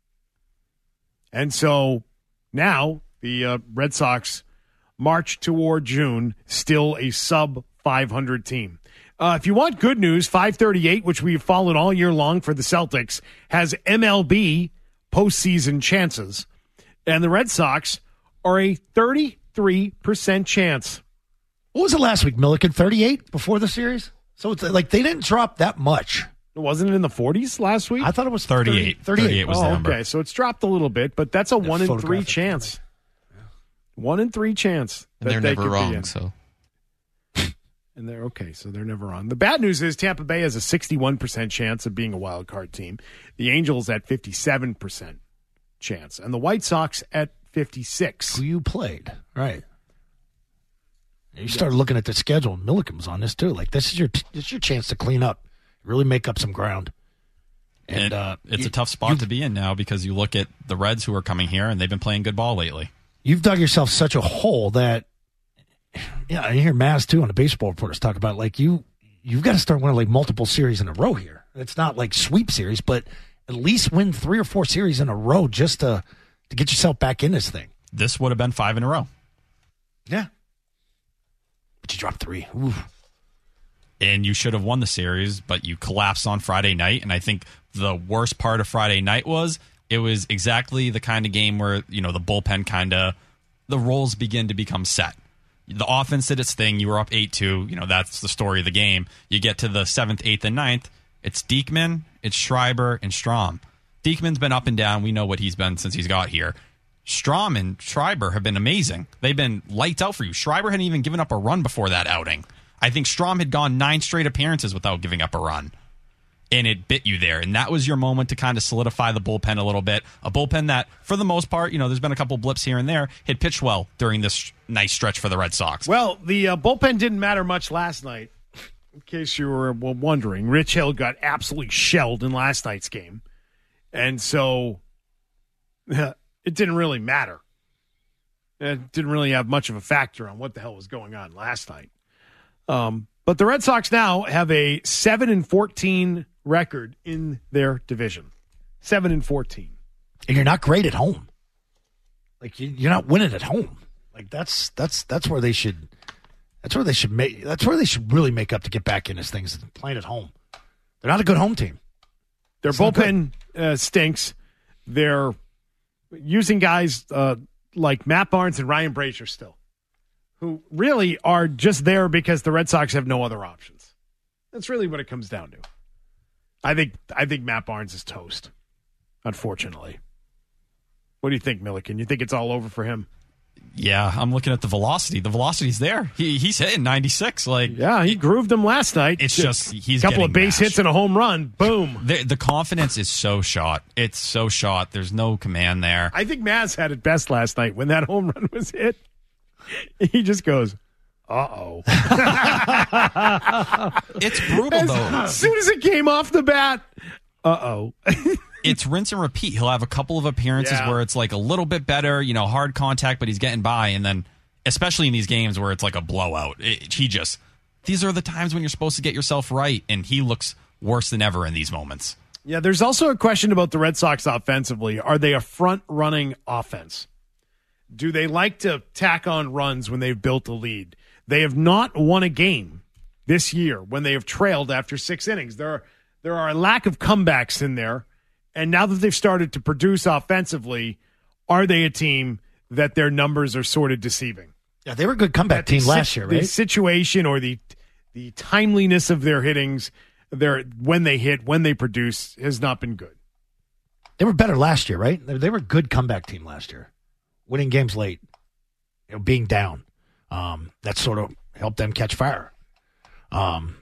And so now the uh, Red Sox march toward June, still a sub five hundred team. Uh, if you want good news, five thirty-eight, which we've followed all year long for the Celtics, has M L B postseason chances. And the Red Sox are a thirty-three percent chance. What was it last week, Milliken? thirty-eight before the series? So it's like they didn't drop that much. Wasn't it in the forties last week? I thought it was thirty-eight. thirty, thirty-eight was oh, the number. Okay, so it's dropped a little bit, but that's a one in three chance. Yeah. One in three chance. And they're they never wrong, so. And they're okay, so they're never on. The bad news is Tampa Bay has a sixty-one percent chance of being a wild card team. The Angels at fifty-seven percent chance. And the White Sox at fifty-six. Who you played. Right. You started looking at the schedule. Milliken was on this too. Like this is your this is your chance to clean up, really make up some ground. And, and uh, it's you, a tough spot to be in now because you look at the Reds who are coming here and they've been playing good ball lately. You've dug yourself such a hole that, yeah, I hear Maz too on the baseball reporters talk about like you you've got to start winning like multiple series in a row here. It's not like sweep series, but at least win three or four series in a row just to to get yourself back in this thing. This would have been five in a row. Yeah. But you dropped three. Ooh. And you should have won the series, but you collapsed on Friday night. And I think the worst part of Friday night was it was exactly the kind of game where, you know, the bullpen kind of, the roles begin to become set. The offense did its thing. You were up eight two. You know, that's the story of the game. You get to the seventh, eighth, and ninth. It's Diekman, it's Schreiber, and Strahm. Diekman's been up and down. We know what he's been since he's got here. Strahm and Schreiber have been amazing. They've been lights out for you. Schreiber hadn't even given up a run before that outing. I think Strahm had gone nine straight appearances without giving up a run. And it bit you there. And that was your moment to kind of solidify the bullpen a little bit. A bullpen that, for the most part, you know, there's been a couple blips here and there, had pitched well during this nice stretch for the Red Sox. Well, the uh, bullpen didn't matter much last night. In case you were wondering, Rich Hill got absolutely shelled in last night's game. And so it didn't really matter. It didn't really have much of a factor on what the hell was going on last night. Um, but the Red Sox now have a seven and fourteen record in their division. seven and fourteen. And you're not great at home. Like you, you're not winning at home. Like that's that's that's where they should that's where they should make that's where they should really make up to get back in as things playing at home. They're not a good home team. Their it's bullpen uh, stinks. They're using guys uh, like Matt Barnes and Ryan Brazier still, who really are just there because the Red Sox have no other options. That's really what it comes down to. I think I think Matt Barnes is toast, unfortunately. What do you think, Milliken? You think it's all over for him? Yeah, I'm looking at the velocity. The velocity's there. He he's hitting ninety-six. Like yeah, he grooved them last night. It's just he's a couple getting of base mashed. hits and a home run. Boom. The, the confidence is so shot. It's so shot. There's no command there. I think Maz had it best last night when that home run was hit. He just goes, uh-oh. It's brutal, as, though. As soon as it came off the bat, uh-oh. It's rinse and repeat. He'll have a couple of appearances yeah. where it's like a little bit better, you know, hard contact, but he's getting by. And then, especially in these games where it's like a blowout, it, he just, these are the times when you're supposed to get yourself right. And he looks worse than ever in these moments. Yeah, there's also a question about the Red Sox offensively. Are they a front-running offense? Do they like to tack on runs when they've built a lead? They have not won a game this year when they have trailed after six innings. There are, there are a lack of comebacks in there. And now that they've started to produce offensively, are they a team that their numbers are sort of deceiving? Yeah, they were a good comeback team last si- year, right? The situation or the the timeliness of their hittings, their when they hit, when they produce, has not been good. They were better last year, right? They, they were a good comeback team last year, winning games late, you know, being down. Um, that sort of helped them catch fire. Um,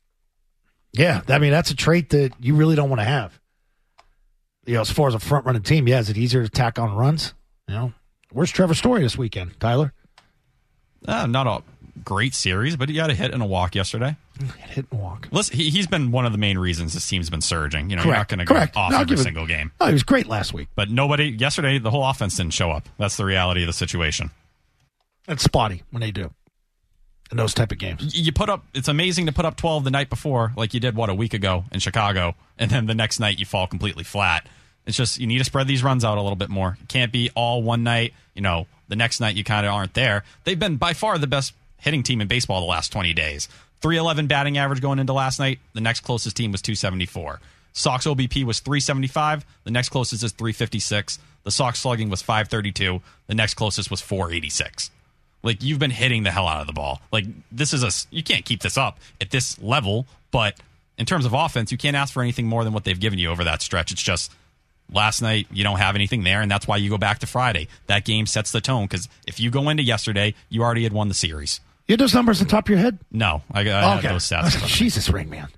yeah, I mean, that's a trait that you really don't want to have. You know, as far as a front-running team, yeah, is it easier to tack on runs? You know, where's Trevor Story this weekend, Tyler? Uh, not a great series, but he got a hit and a walk yesterday. Hit and walk. Listen, he, he's been one of the main reasons this team's been surging. You know, Correct. you're not going to go off No, every give it- single game. Oh, he was great last week. But nobody, yesterday, the whole offense didn't show up. That's the reality of the situation. It's spotty when they do in those type of games. You put up, it's amazing to put up twelve the night before, like you did, what, a week ago in Chicago, and then the next night you fall completely flat. It's just, you need to spread these runs out a little bit more. It can't be all one night, you know, the next night you kind of aren't there. They've been by far the best hitting team in baseball the last twenty days. three eleven batting average going into last night. The next closest team was two seventy-four. Sox O B P was three seventy-five. The next closest is three fifty-six. The Sox slugging was five thirty-two. The next closest was four eighty-six. Like, you've been hitting the hell out of the ball. Like, this is a, you can't keep this up at this level, but in terms of offense, you can't ask for anything more than what they've given you over that stretch. It's just, last night, you don't have anything there, and that's why you go back to Friday. That game sets the tone, because if you go into yesterday, you already had won the series. You had those numbers on top of your head? No, I, I okay. have those stats. Jesus, Ring Man.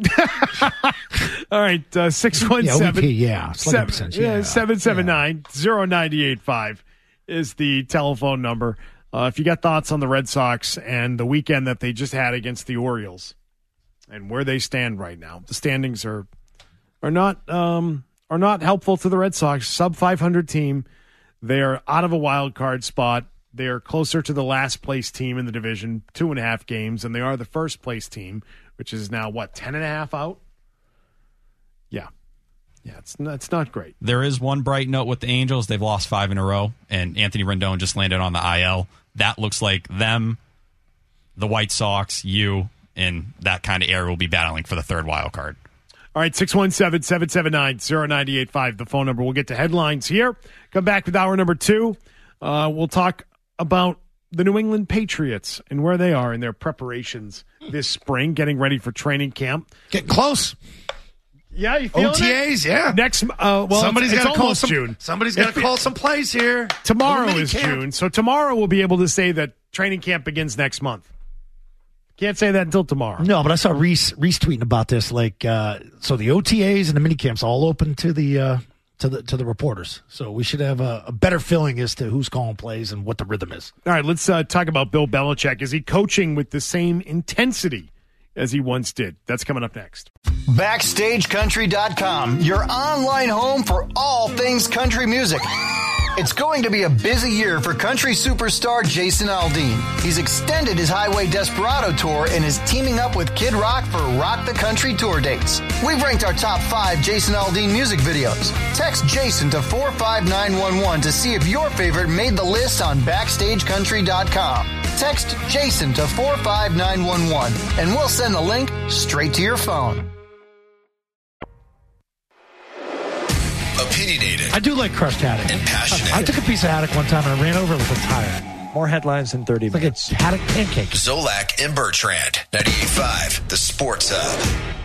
All right, uh, six one seven. Yeah, O B P, yeah. Seven, percentage, yeah, yeah. seven seven nine zero nine eight five is the telephone number. Uh, if you got thoughts on the Red Sox and the weekend that they just had against the Orioles and where they stand right now, the standings are are not um, are not helpful to the Red Sox. Sub five hundred team. They are out of a wild card spot. They are closer to the last place team in the division, two and a half games, and they are the first place team, which is now, what, ten and a half out? Yeah. Yeah, it's not, it's not great. There is one bright note with the Angels. They've lost five in a row, and Anthony Rendon just landed on the I L. That looks like them, the White Sox, you, and that kind of area will be battling for the third wild card. All right, six one seven, seven seven nine, zero nine eight five, the phone number. We'll get to headlines here. Come back with hour number two. Uh, we'll talk about the New England Patriots and where they are in their preparations this spring, getting ready for training camp. Getting close. Yeah, you feeling O T As, it? yeah. Next, uh, well, somebody's got to call some. June. Somebody's got to call some plays here. Tomorrow Little is mini camp. June, so tomorrow we'll be able to say that training camp begins next month. Can't say that until tomorrow. No, but I saw Reese Reese tweeting about this. Like, uh, so the O T As and the mini camps all open to the uh, to the to the reporters. So we should have a, a better feeling as to who's calling plays and what the rhythm is. All right, let's uh, talk about Bill Belichick. Is he coaching with the same intensity as he once did? That's coming up next. Backstage Country dot com, your online home for all things country music. It's going to be a busy year for country superstar Jason Aldean. He's extended his Highway Desperado tour and is teaming up with Kid Rock for Rock the Country tour dates. We've ranked our top five Jason Aldean music videos. Text Jason to four five nine one one to see if your favorite made the list on Backstage Country dot com. Text Jason to four five nine one one and we'll send the link straight to your phone. Opinionated. I do like crushed haddock. And passionate. I took a piece of haddock one time and I ran over it with a tire. More headlines in thirty minutes. Like a haddock pancake. Zolak and Bertrand. ninety-eight point five, The Sports Hub.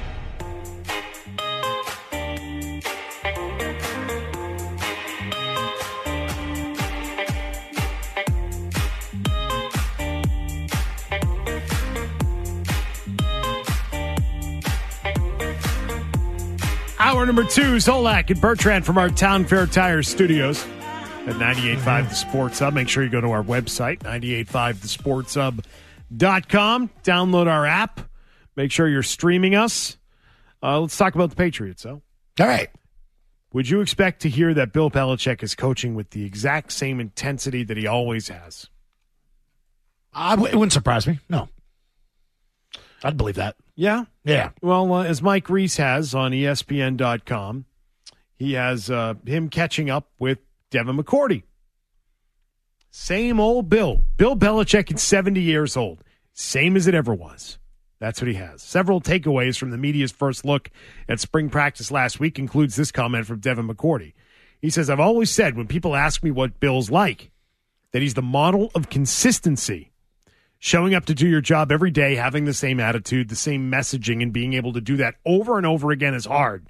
Hour number two, Zolak and Bertrand from our Town Fair Tire Studios at ninety-eight point five The Sports Hub. Make sure you go to our website, ninety-eight point five the sports hub dot com. Download our app. Make sure you're streaming us. Uh, let's talk about the Patriots, though. All right. Would you expect to hear that Bill Belichick is coaching with the exact same intensity that he always has? I w- it wouldn't surprise me. No. I'd believe that. Yeah? Yeah. Well, uh, as Mike Reese has on E S P N dot com, he has uh, him catching up with Devin McCourty. Same old Bill. Bill Belichick is seventy years old. Same as it ever was. That's what he has. Several takeaways from the media's first look at spring practice last week includes this comment from Devin McCourty. He says, I've always said when people ask me what Bill's like, that he's the model of consistency. Showing up to do your job every day, having the same attitude, the same messaging, and being able to do that over and over again is hard.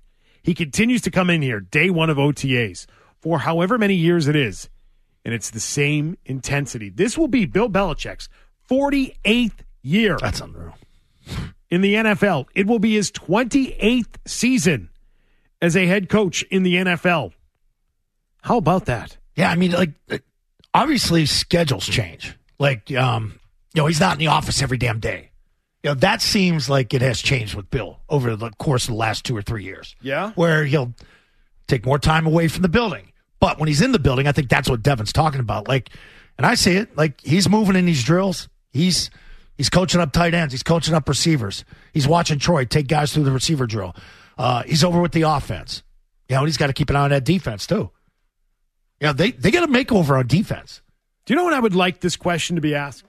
He continues to come in here, day one of O T As, for however many years it is, and it's the same intensity. This will be Bill Belichick's forty-eighth year. That's unreal. In the N F L. It will be his twenty-eighth season as a head coach in the N F L. How about that? Yeah, I mean, like, obviously schedules change. Like, um, you know, he's not in the office every damn day. You know, that seems like it has changed with Bill over the course of the last two or three years. Yeah? Where he'll take more time away from the building. But when he's in the building, I think that's what Devin's talking about. Like, and I see it, like, he's moving in these drills. He's he's coaching up tight ends. He's coaching up receivers. He's watching Troy take guys through the receiver drill. Uh, he's over with the offense. You know, and he's got to keep an eye on that defense, too. You know, they, they got a makeover on defense. Do you know when I would like this question to be asked?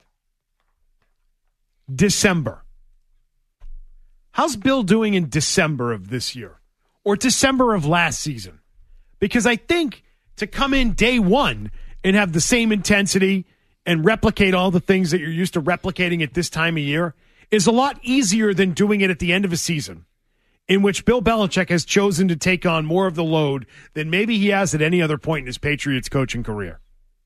December. How's Bill doing in December of this year? Or December of last season? Because I think to come in day one and have the same intensity and replicate all the things that you're used to replicating at this time of year is a lot easier than doing it at the end of a season, in which Bill Belichick has chosen to take on more of the load than maybe he has at any other point in his Patriots coaching career.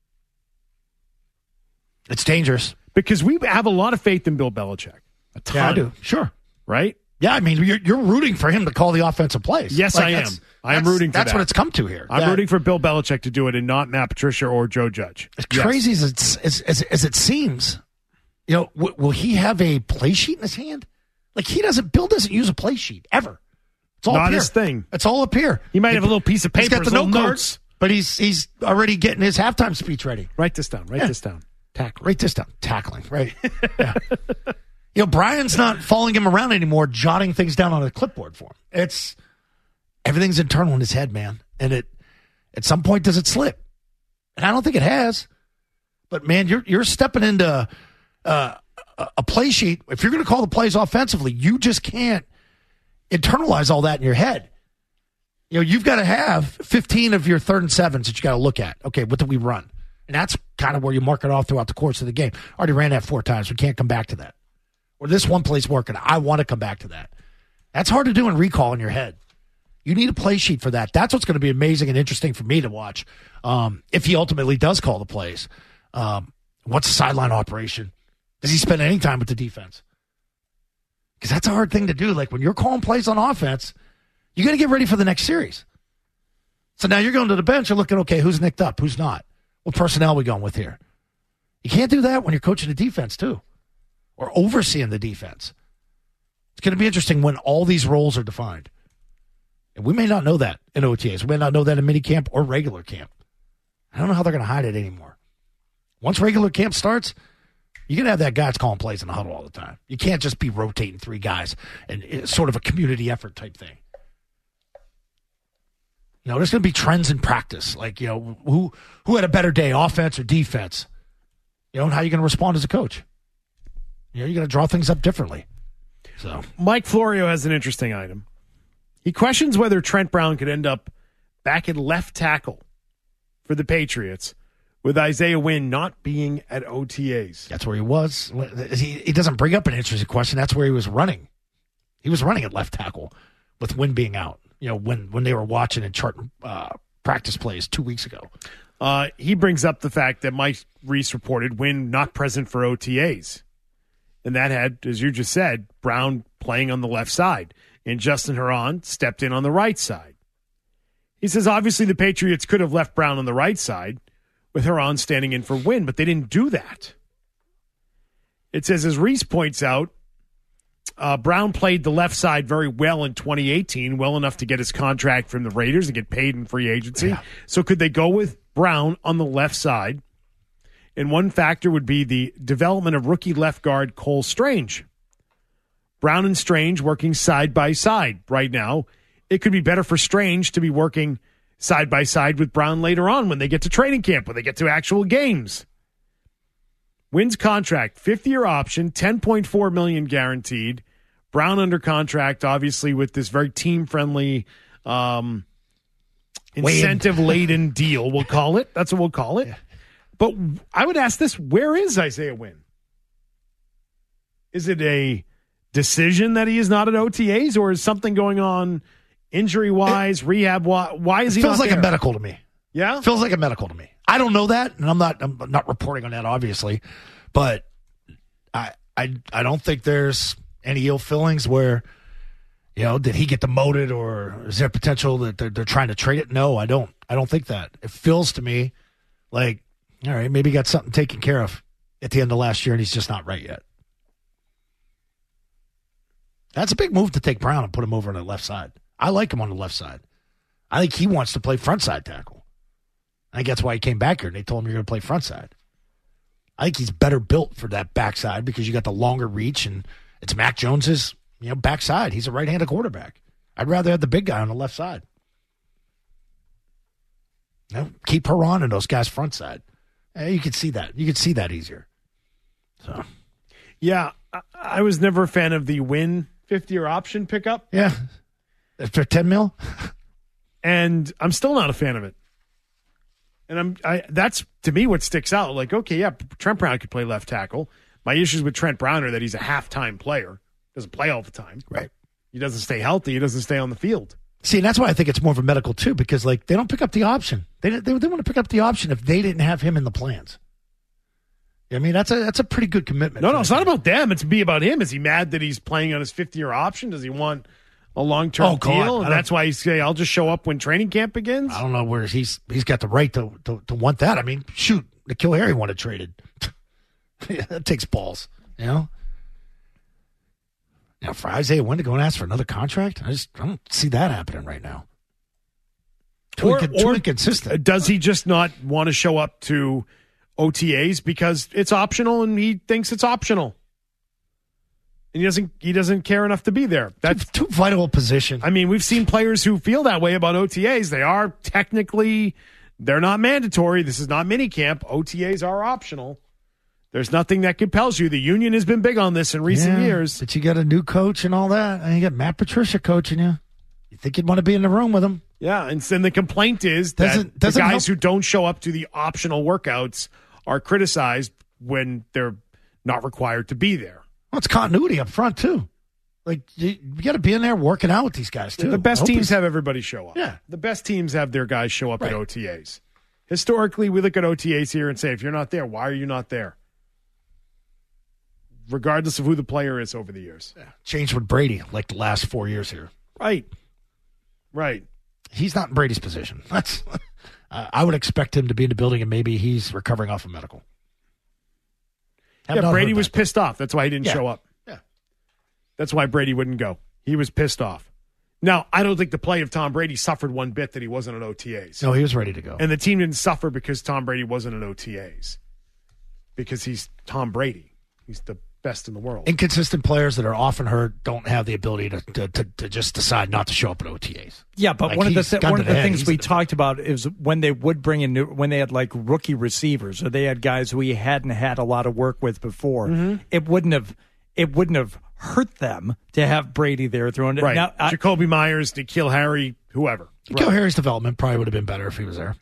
It's dangerous. Because we have a lot of faith in Bill Belichick. A ton. Yeah, I do. Sure. Right? Yeah, I mean, you're, you're rooting for him to call the offensive plays. Yes, like, I am. I am rooting for that's that. what it's come to here. I'm that, rooting for Bill Belichick to do it and not Matt Patricia or Joe Judge. As Yes. crazy as, it's, as, as, as it seems, you know, w- will he have a play sheet in his hand? Like, he doesn't, Bill doesn't use a play sheet ever. It's all Not up here. his thing. It's all up here. He might have a little piece of paper. He's got the his note little cards, but he's he's already getting his halftime speech ready. Write this down. Write Yeah. this down. Tackling. Write this down. Tackling. Right. Yeah. You know, Brian's not following him around anymore, jotting things down on a clipboard for him. It's everything's internal in his head, man. And it at some point does it slip? And I don't think it has. But man, you're you're stepping into uh, a, a play sheet. If you're going to call the plays offensively, you just can't internalize all that in your head. You know, you've got to have fifteen of your third and sevens that you got to look at. Okay, what do we run? And that's kind of where you mark it off throughout the course of the game. Already ran that four times. We can't come back to that. Or this one play's working. I want to come back to that. That's hard to do in recall in your head. You need a play sheet for that. That's what's going to be amazing and interesting for me to watch. Um, if he ultimately does call the plays. Um, what's the sideline operation? Does he spend any time with the defense? Because that's a hard thing to do. Like when you're calling plays on offense, you got to get ready for the next series. So now you're going to the bench. You're looking, okay, who's nicked up? Who's not? What personnel are we going with here? You can't do that when you're coaching the defense too, or overseeing the defense. It's going to be interesting when all these roles are defined. And we may not know that in O T As. We may not know that in minicamp or regular camp. I don't know how they're going to hide it anymore. Once regular camp starts, you're going to have that guy that's calling plays in the huddle all the time. You can't just be rotating three guys and it's sort of a community effort type thing. You know, there's going to be trends in practice. Like, you know, who who had a better day, offense or defense? You know, and how are you going to respond as a coach? You know, you're going to draw things up differently. So Mike Florio has an interesting item. He questions whether Trent Brown could end up back at left tackle for the Patriots with Isaiah Wynn not being at O T As. That's where he was. He, he doesn't bring up an interesting question. That's where he was running. He was running at left tackle with Wynn being out. You know, when, when they were watching and charting uh, practice plays two weeks ago. Uh, he brings up the fact that Mike Reese reported Wynn not present for O T As. And that had, as you just said, Brown playing on the left side. And Justin Herron stepped in on the right side. He says, obviously, the Patriots could have left Brown on the right side with Herron standing in for Wynn, but they didn't do that. It says, as Reese points out, uh, Brown played the left side very well in twenty eighteen, well enough to get his contract from the Raiders and get paid in free agency. Yeah. So could they go with Brown on the left side? And one factor would be the development of rookie left guard Cole Strange. Brown and Strange working side by side right now. It could be better for Strange to be working side by side with Brown later on when they get to training camp, when they get to actual games. Wynn's contract, fifth-year option, ten point four million dollars guaranteed. Brown under contract, obviously, with this very team-friendly, um, incentive-laden deal, we'll call it. That's what we'll call it. Yeah. But I would ask this, where is Isaiah Wynn? Is it a decision that he is not at O T As, or is something going on injury wise, rehab. Why, why is he? Feels not like there? a medical to me. Yeah, feels like a medical to me. I don't know that, and I'm not. I'm not reporting on that, obviously, but I I I don't think there's any ill feelings where, you know, did he get demoted, or is there potential that they're, they're trying to trade it? No, I don't. I don't think that. It feels to me like, all right, maybe he got something taken care of at the end of last year, and he's just not right yet. That's a big move to take Brown and put him over on the left side. I like him on the left side. I think he wants to play front side tackle. I think that's why he came back here. They told him you're going to play front side. I think he's better built for that backside because you got the longer reach, and it's Mac Jones's, you know, backside. He's a right-handed quarterback. I'd rather have the big guy on the left side. You know, keep Perron and those guys front side. Eh, you could see that. You could see that easier. So, yeah, I, I was never a fan of the win fifty-year option pickup. Yeah, for ten mil, and I'm still not a fan of it. And I'm I that's to me what sticks out. Like, okay, yeah, Trent Brown could play left tackle. My issues with Trent Brown are that he's a half-time player. Doesn't play all the time. Right. He doesn't stay healthy. He doesn't stay on the field. See, and that's why I think it's more of a medical too, because like they don't pick up the option. They they, they want to pick up the option if they didn't have him in the plans. I mean, that's a that's a pretty good commitment. No, no, it's not about them. It's be about him. Is he mad that he's playing on his fifty-year option? Does he want a long-term oh, deal? And that's why he's saying, I'll just show up when training camp begins? I don't know where he's he's got the right to, to, to want that. I mean, shoot, N'Keal Harry wanted traded. Yeah, that takes balls, you know? Now, for Isaiah Wynn to go and ask for another contract, I just I don't see that happening right now. Too, or, inc- too or inconsistent. Does he just not want to show up to O T As because it's optional and he thinks it's optional? And he doesn't he doesn't care enough to be there. That's too, too vital a position. I mean, we've seen players who feel that way about O T As. They are technically, they're not mandatory. This is not minicamp. O T As are optional. There's nothing that compels you. The union has been big on this in recent yeah, years. But you got a new coach and all that. And you got Matt Patricia coaching you. You think you'd want to be in the room with him. Yeah, and then the complaint is doesn't, that doesn't the guys help. who don't show up to the optional workouts are criticized when they're not required to be there. Well, it's continuity up front, too. Like, you, you got to be in there working out with these guys, too. The best I hope teams he's- have everybody show up. Yeah. The best teams have their guys show up Right. at O T As. Historically, we look at O T As here and say, if you're not there, why are you not there? Regardless of who the player is over the years. Yeah. Changed with Brady, like the last four years here. Right. Right. He's not in Brady's position. That's. uh, I would expect him to be in the building, and maybe he's recovering off of medical. Have yeah, not Brady heard was that. pissed off. That's why he didn't Yeah. show up. Yeah. That's why Brady wouldn't go. He was pissed off. Now, I don't think the play of Tom Brady suffered one bit that he wasn't at O T As. No, he was ready to go. And the team didn't suffer because Tom Brady wasn't at O T As. Because he's Tom Brady. He's the best in the world. Inconsistent players that are often hurt don't have the ability to to, to, to just decide not to show up at O T As. Yeah, but Like, one of the he's th- gun one to of the the head. things He's we the- talked about is when they would bring in new, when they had like rookie receivers or they had guys who he hadn't had a lot of work with before. Mm-hmm. It wouldn't have it wouldn't have hurt them to have Brady there throwing it. Right. Now, I, Jacoby Myers, N'Keal Harry, whoever. N'Keal Harry's development probably would have been better if he was there.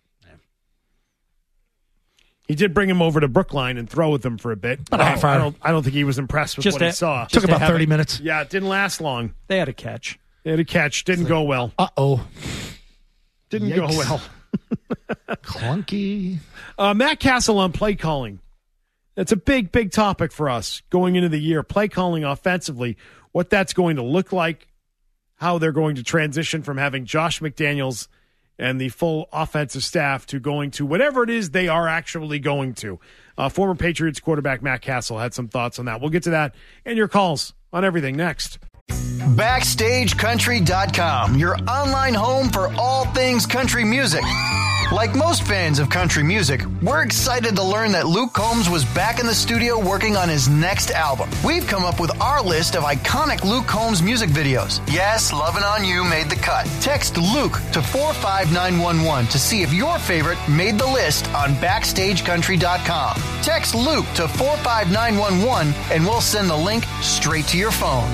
He did bring him over to Brookline and throw with him for a bit. About a half I hour. don't, I don't think he was impressed with Just what he a- saw. just Took to about have thirty a- minutes. Yeah, it didn't last long. they had a catch. They had a catch. Didn't go well. Uh oh. Didn't go Yikes. well. Clunky. Uh, Matt Castle on play calling. That's a big, big topic for us going into the year. Play calling offensively, what that's going to look like, how they're going to transition from having Josh McDaniels and the full offensive staff to going to whatever it is they are actually going to. Uh, former Patriots quarterback Matt Castle had some thoughts on that. We'll get to that and your calls on everything next. Backstage Country dot com, your online home for all things country music. Like most fans of country music, we're excited to learn that Luke Combs was back in the studio working on his next album. We've come up with our list of iconic Luke Combs music videos. Yes, Lovin' On You made the cut. Text Luke to four five nine one one to see if your favorite made the list on Backstage Country dot com. Text Luke to four five nine one one and we'll send the link straight to your phone.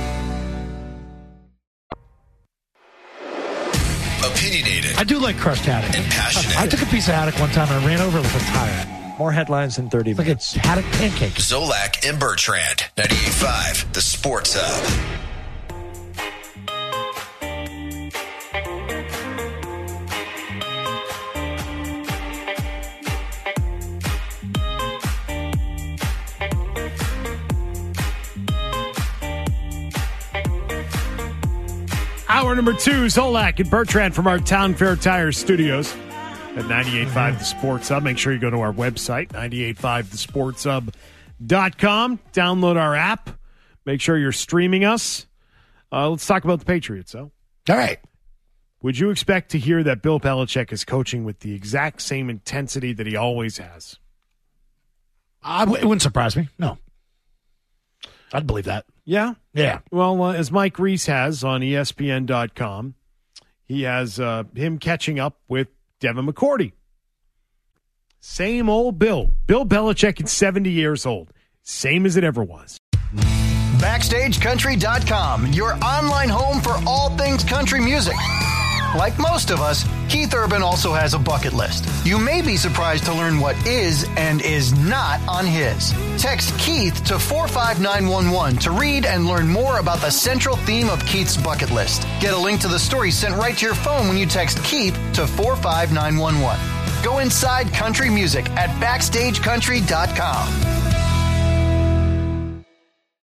Opinionated I do like crushed haddock. and passionate. I took a piece of haddock one time and I ran over it with a tire. More headlines in thirty It's like minutes. a haddock pancake. Zolak and Bertrand, ninety-eight point five, The Sports Hub. Hour number two, Zolak and Bertrand from our Town Fair Tires studios at ninety-eight point five The Sports Hub. Make sure you go to our website, ninety-eight point five the sports hub dot com. Download our app. Make sure you're streaming us. Uh, let's talk about the Patriots, though. All right. Would you expect to hear that Bill Belichick is coaching with the exact same intensity that he always has? I w- it wouldn't surprise me. No. I'd believe that. Yeah? Yeah. Well, uh, as Mike Reese has on E S P N dot com, he has uh, him catching up with Devin McCourty. Same old Bill. Bill Belichick is seventy years old. Same as it ever was. Backstage Country dot com, your online home for all things country music. Like most of us, Keith Urban also has a bucket list. You may be surprised to learn what is and is not on his. Text Keith to four five nine one one to read and learn more about the central theme of Keith's bucket list. Get a link to the story sent right to your phone when you text Keith to four five nine one one. Go inside country music at Backstage Country dot com.